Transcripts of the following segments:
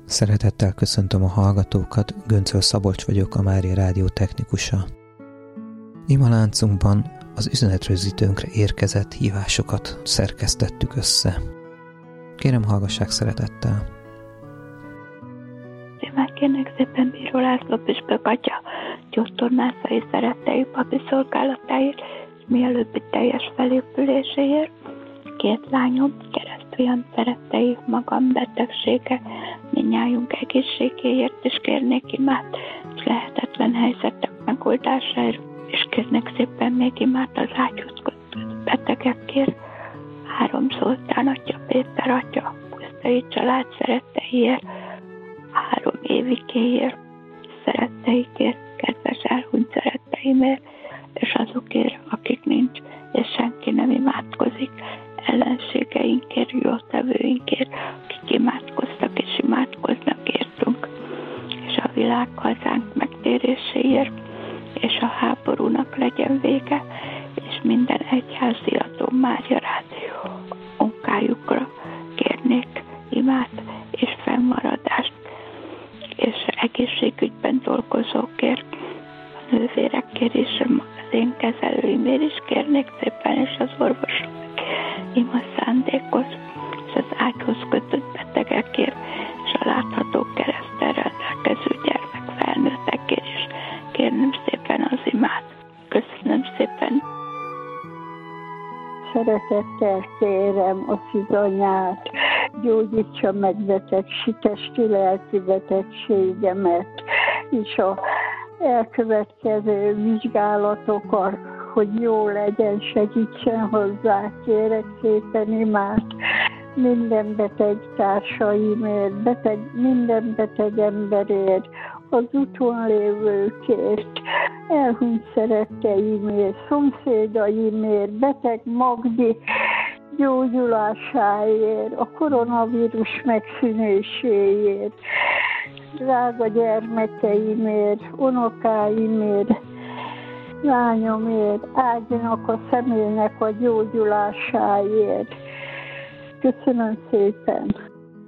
Szeretettel köszöntöm a hallgatókat, Göncöl Szabolcs vagyok, a Mária Rádió technikusa. Imaláncunkban az üzenetrögzítőnkre érkezett hívásokat szerkesztettük össze. Kérem, hallgassák szeretettel. Kérnek szépen Bíró László püspök atya gyógytornászai szerettei papi szolgálatáért, és mielőbbi teljes felépüléséért. Két lányom, keresztfiam szerettei, magam betegsége, mindnyájunk egészségéért, és kérnék imát, és lehetetlen helyzetek megoldásáért, és kérnék szépen még imát az ágyhoz kötött betegekért. 3 Zoltán atya, Péter atya, pusztai család szeretteiért, 3 Évikéért, szeretteikért, kedves elhunyt szeretteimért, és azokért, akik nincs, és senki nem imádkozik, ellenségeinkért, jótevőinkért, akik imádkoztak és imádkoznak értünk, és a világ hazánk megtéréséért, és a háborúnak legyen vége, és minden egyháziadó Mária Rádió munkájukra kérnék imát és fennmaradást, és egészségügyben dolgozókért, a nővérekért és az én kezelőimért is kérnék szépen, és az orvosok ima szándékot, és az ágyhoz kötött betegekért, és a látható kereszttel rendelkező gyermek felnőttekért is kérném szépen az imát. Köszönöm szépen! Szeretettel kérem a Szűzanyát, gyógyítsa meg testi lelki betegségemet, és a elkövetkező vizsgálatokat, hogy jó legyen, segítsen hozzá, kérek szépen imát minden beteg társaimért, minden beteg emberért, az úton lévőkért, elhunyt szeretteimért, szomszédaimért, beteg Magdi gyógyulásáért, a koronavírus megszűnéséért, drága gyermekeimért, unokáimért, lányomért, Áginak a személynek a gyógyulásáért. Köszönöm szépen!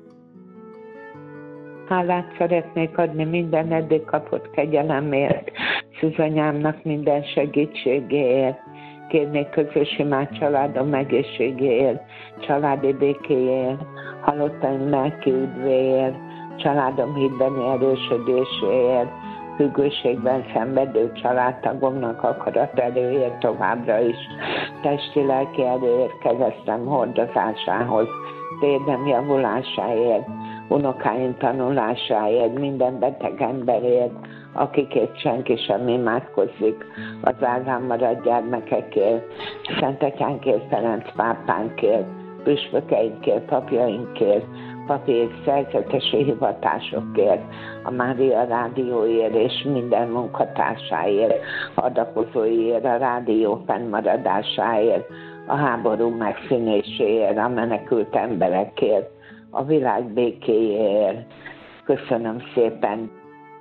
Hálát szeretnék adni minden eddig kapott kegyelemért, Szűzanyámnak minden segítségéért. Kérnék közös imát családom egészségéért, családi békéért, halottaim lelki üdvéért, családom hitbeni erősödéséért, függőségben szenvedő családtagomnak akarat erőért továbbra is, testi-lelki erőért, keresztem hordozásához, térdem javulásáért, unokáim tanulásáért, minden beteg emberért, akikért senki sem imádkozik, az áldán maradt gyermekekért, Szentatyánkért, Ferenc pápánkért, püspökeinkért, papjainkért, papi és szerzetesi hivatásokért, a Mária Rádióért és minden munkatársáért, adakozóiért, a rádió fennmaradásáért, a háború megszűnéséért, a menekült emberekért, a világ békéjéért. Köszönöm szépen!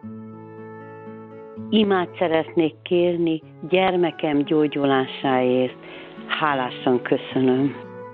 Imát szeretnék kérni gyermekem gyógyulásáért. Hálásan köszönöm.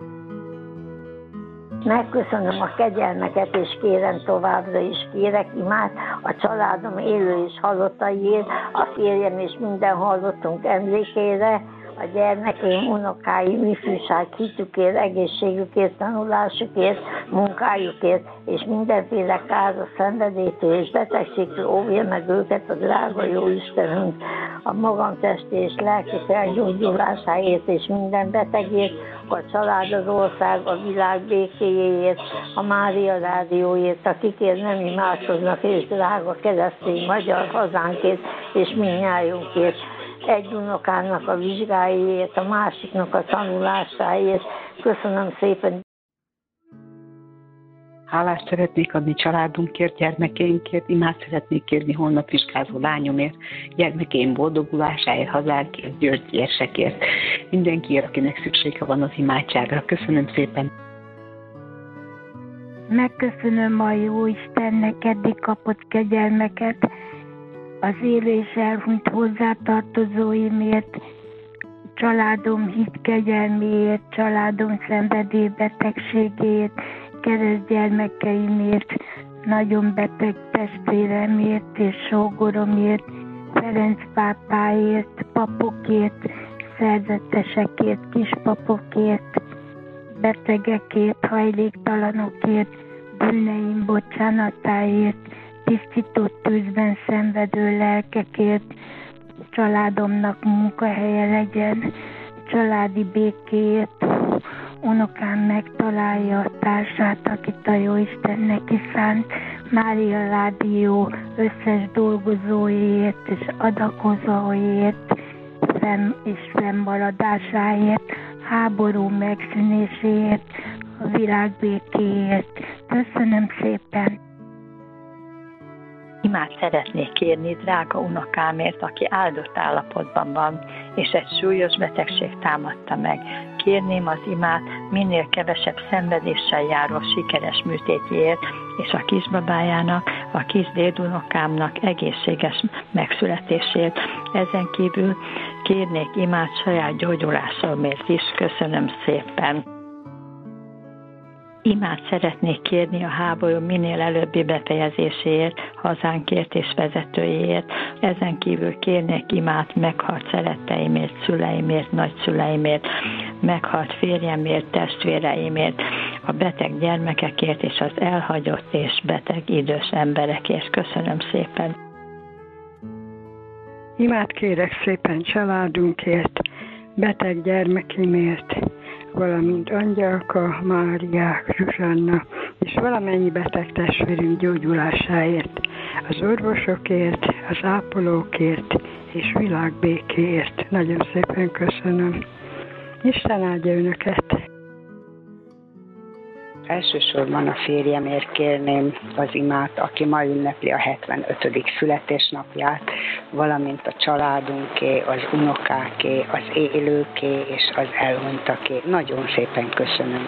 Megköszönöm a kegyelmeket, és kérem továbbra is, kérek imát a családom élő és halottaiért, a férjem és minden halottunk emlékére, a gyermekeim, unokáim, ifjúság hitükért, egészségükért, tanulásukért, munkájukért, és mindenféle káros szenvedélytől és betegségtől óvja meg őket a drága jó Istenünk, a magam testi és lelki felgyógyulásáért és minden betegért, a család, az ország, a világ békéjéért, a Mária Rádióért, akikért nem imádkoznak, és drága keresztény magyar hazánkért, és mindnyájunkért. Egy unokának a vizsgáiért, a másiknak a tanulásáért. Köszönöm szépen! Hálást szeretnék adni családunkért, gyermekeinkért, imát szeretnék kérni holnap vizsgázó lányomért, gyermekeim boldogulásáért, hazánkért, györgyérsekért. Mindenkiért, akinek szüksége van az imádságra. Köszönöm szépen! Megköszönöm a jó Istennek eddig kapott kegyelmeket, az élő és elhunyt hozzátartozóimért, családom hitkegyelméért, családom szenvedélybetegségéért, keresztgyermekeimért, nagyon beteg testvéremért és sógoromért, Ferenc pápáért, papokért, szerzetesekért, kispapokért, betegekért, hajléktalanokért, bűneim bocsánatáért, tisztított tűzben szenvedő lelkekért, családomnak munkahelye legyen, családi békéért, unokám megtalálja a társát, akit a Jóisten neki szánt, Mária Rádió összes dolgozóért és adakozóért, és fennmaradásáért, háború megszűnéséért, a világ békéért. Köszönöm szépen! Imát szeretnék kérni drága unokámért, aki áldott állapotban van, és egy súlyos betegség támadta meg. Kérném az imát minél kevesebb szenvedéssel járó sikeres műtétjéért, és a kisbabájának, a kis dédunokámnak egészséges megszületésért. Ezen kívül kérnék imát saját gyógyulásomért is. Köszönöm szépen! Imát szeretnék kérni a háború minél előbbi befejezéséért, hazánkért és vezetőjéért. Ezen kívül kérnék imát meghalt szeretteimért, szüleimért, nagyszüleimért, meghalt férjemért, testvéreimért, a beteg gyermekekért és az elhagyott és beteg idős emberekért. Köszönöm szépen! Imát kérek szépen családunkért, beteg gyermekimért, valamint Angyalka, Máriák, Zsuzsanna és valamennyi beteg testvérünk gyógyulásáért, az orvosokért, az ápolókért és világbékéért. Nagyon szépen köszönöm. Isten áldja önöket! Elsősorban a férjemért kérném az imát, aki ma ünnepli a 75. születésnapját, valamint a családunké, az unokáké, az élőké és az elhunytaké. Nagyon szépen köszönöm.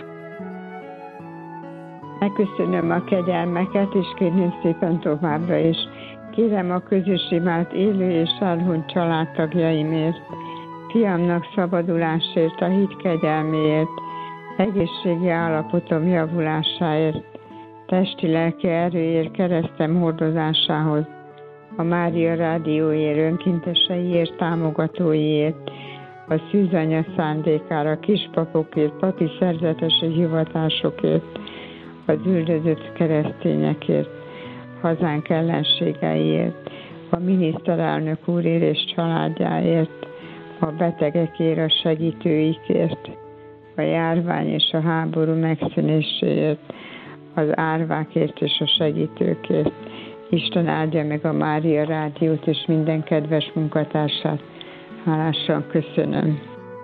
Megköszönöm a kegyelmeket, és kérném szépen továbbra is. Kérem a közös imát élő és elhunyt családtagjaimért, fiamnak szabadulásért, a hit kegyelméért, egészségi állapotom javulásáért, testi-lelki erőért, keresztem hordozásához, a Mária Rádióért, önkinteseiért, támogatóiért, a szűzanya szándékára, kispapokért, papi szerzetesi hivatásokért, az üldözött keresztényekért, hazánk ellenségeiért, a miniszterelnök úrért és családjáért, a betegekért, a segítőikért, a járvány és a háború megszűnéséért, az árvákért és a segítőkért. Isten áldja meg a Mária Rádiót és minden kedves munkatársát. Hálásan köszönöm.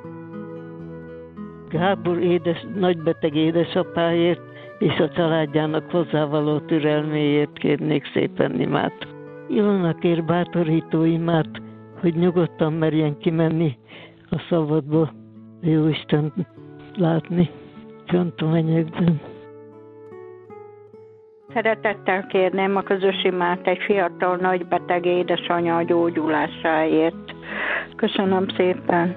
Gábor nagybeteg édesapáért és a családjának hozzávaló türelméért kérnék szépen imát. Ilonakért bátorító imát, hogy nyugodtan merjen kimenni a szabadba, jó Isten látni Csontomenyekben. Szeretettel kérném a közös imát egy fiatal nagybeteg édesanyja gyógyulásáért. Köszönöm szépen.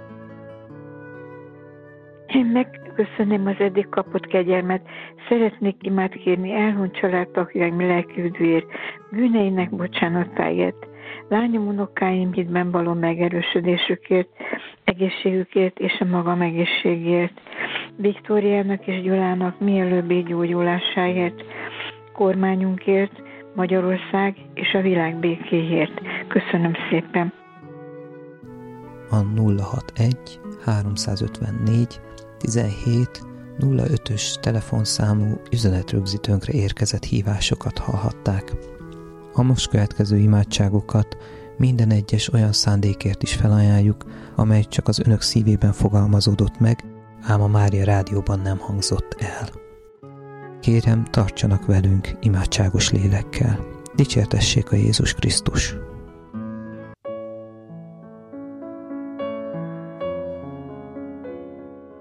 Én megköszönöm az eddig kapott kegyelmet. Szeretnék imát kérni elhunyt családtagjaim lelkiüdvéért, bűneinek bocsánatáért, lányom, unokáim hitben való megerősödésükért, egészségükért és a magam egészségért, Viktóriának és Gyulának mielőbbi gyógyulásáért, kormányunkért, Magyarország és a világ békéért. Köszönöm szépen. A 061 354 17 05-ös telefonszámú üzenetrögzítőnkre érkezett hívásokat hallhatták. A most következő imádságokat minden egyes olyan szándékért is felajánljuk, amely csak az önök szívében fogalmazódott meg, ám a Mária Rádióban nem hangzott el. Kérem, tartsanak velünk imádságos lélekkel. Dicsértessék a Jézus Krisztus!